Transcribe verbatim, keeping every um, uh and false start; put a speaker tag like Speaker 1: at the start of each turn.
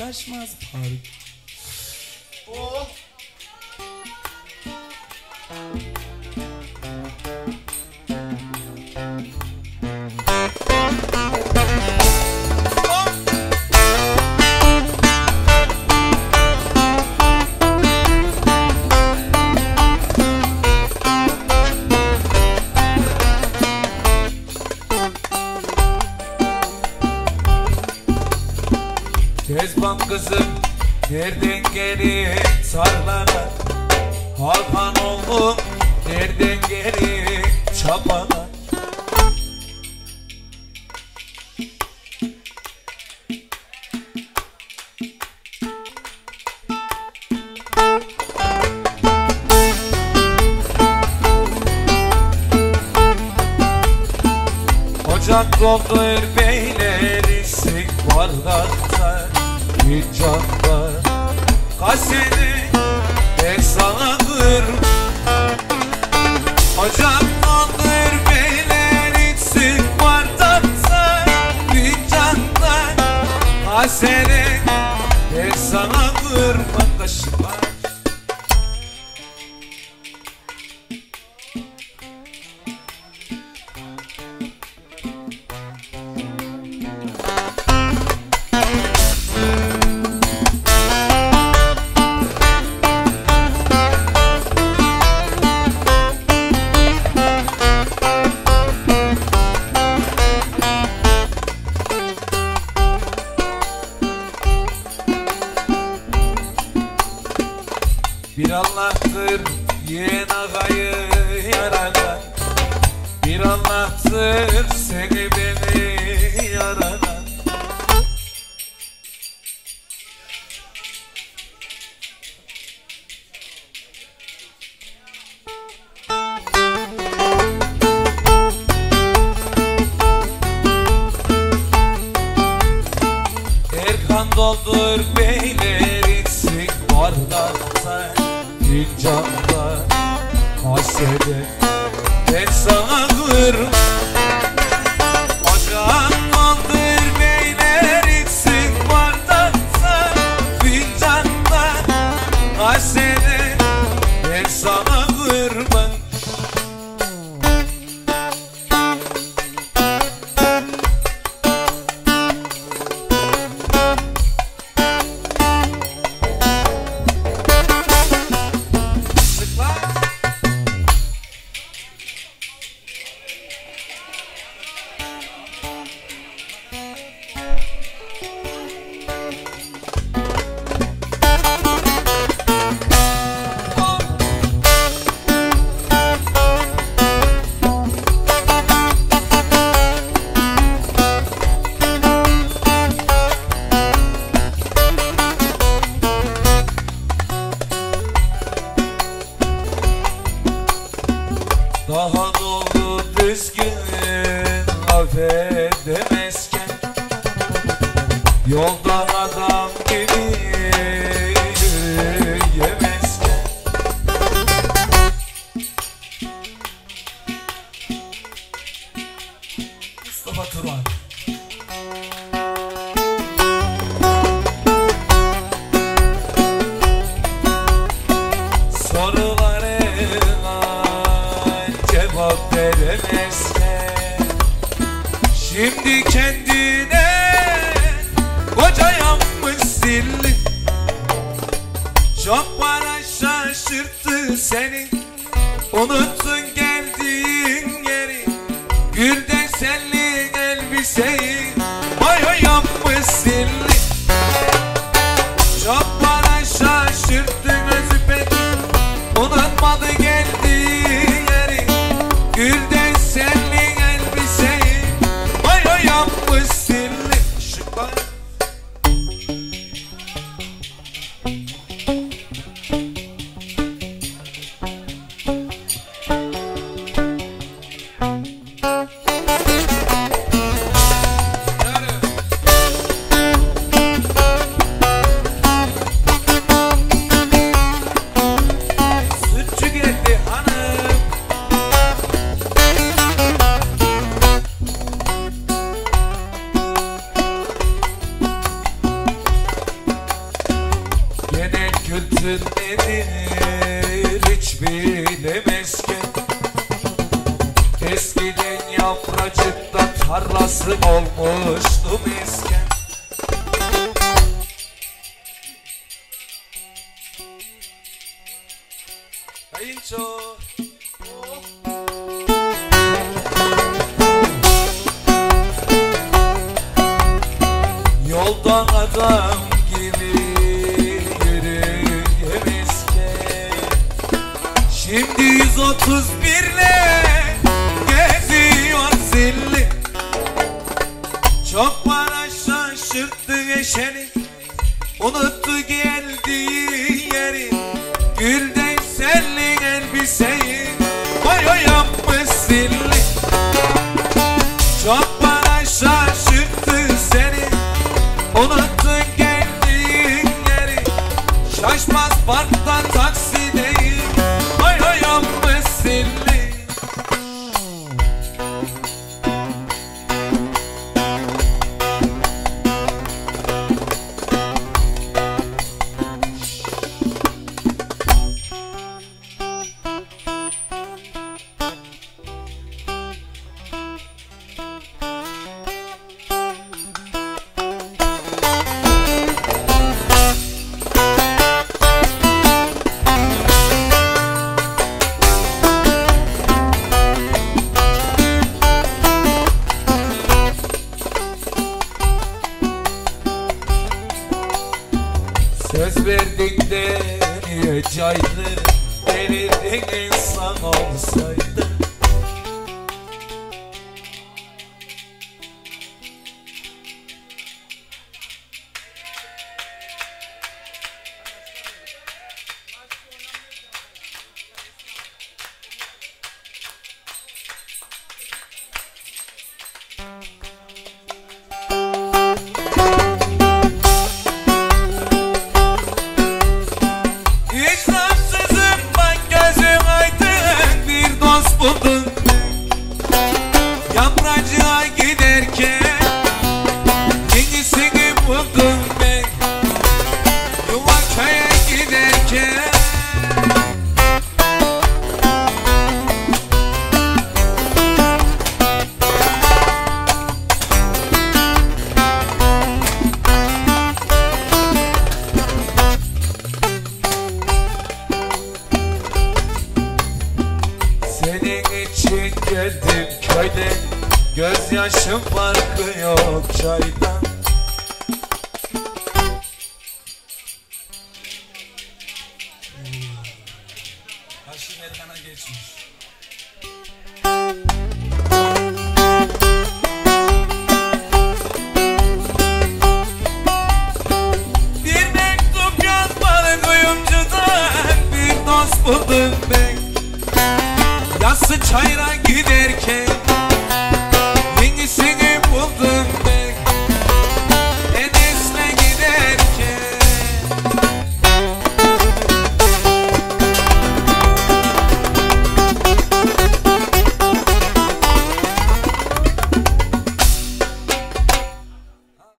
Speaker 1: şaşmaz park. Oh. Kezban kızım nereden gelir tarlana, Hakan oğlum nereden gelir çapana. Ocak doldur beyleri sik bardakta, fincanda kaseni ben sana kır. Ocak doldur beyleri sik bardakta, fincanda kaseni ben sana kır. Bak kaşıma bir Allah'tır yeğen ağayı yaradan, bir Allah'tır seni beni yaradan. Erkan doldur beyleri sik bardakta, fincanda kasede ben sana kır. Ocağın doldur beyler sik bardakta, fincanda kasede ben sana kırmam. Daha doğru düzgün affedemezken, yolda adam gibi yemezken, Mustafa Turan. Cevap veremezken, şimdi kendine koca yapmışsın. Çok para şaşırttı seni, unuttun geldiğin yeri. Gül desenli elbiseyi boya yapmışsın. Çok para şaşırttı gözü pek, unutmadı geldiğin yeri. Gül desenli elbiseyi boya yapmışsın. Işıklar kültür nedir hiç bilemezken, eskiden yapracıkta tarlası olmuştu mesken. Kayınço yoldan adam gibi yürüyemezken, şimdi yüz otuz birle geziyor zilli. Çok para şaşırttı eşeni, unuttu geldiği yeri, gülden selli elbiseyi oy oy yapmış zilli. Çok para şaşırttı seni, unuttun geldiğin yeri, şaşmaz parktan taksideyim oy oy yapmış zilli. Söz verdin de niye caydı, delirdin insan olsaydı. Buldum yapracığa giderken, yenisini buldum ben Yuvakaya giderken. Senin için geldim köyden, gözyaşım farkı yok çaydan. Haşim Erkan'a geçmiş. Bir mektup yazmalı kuyumcudan, bir dost buldum ben. Yassı çayrak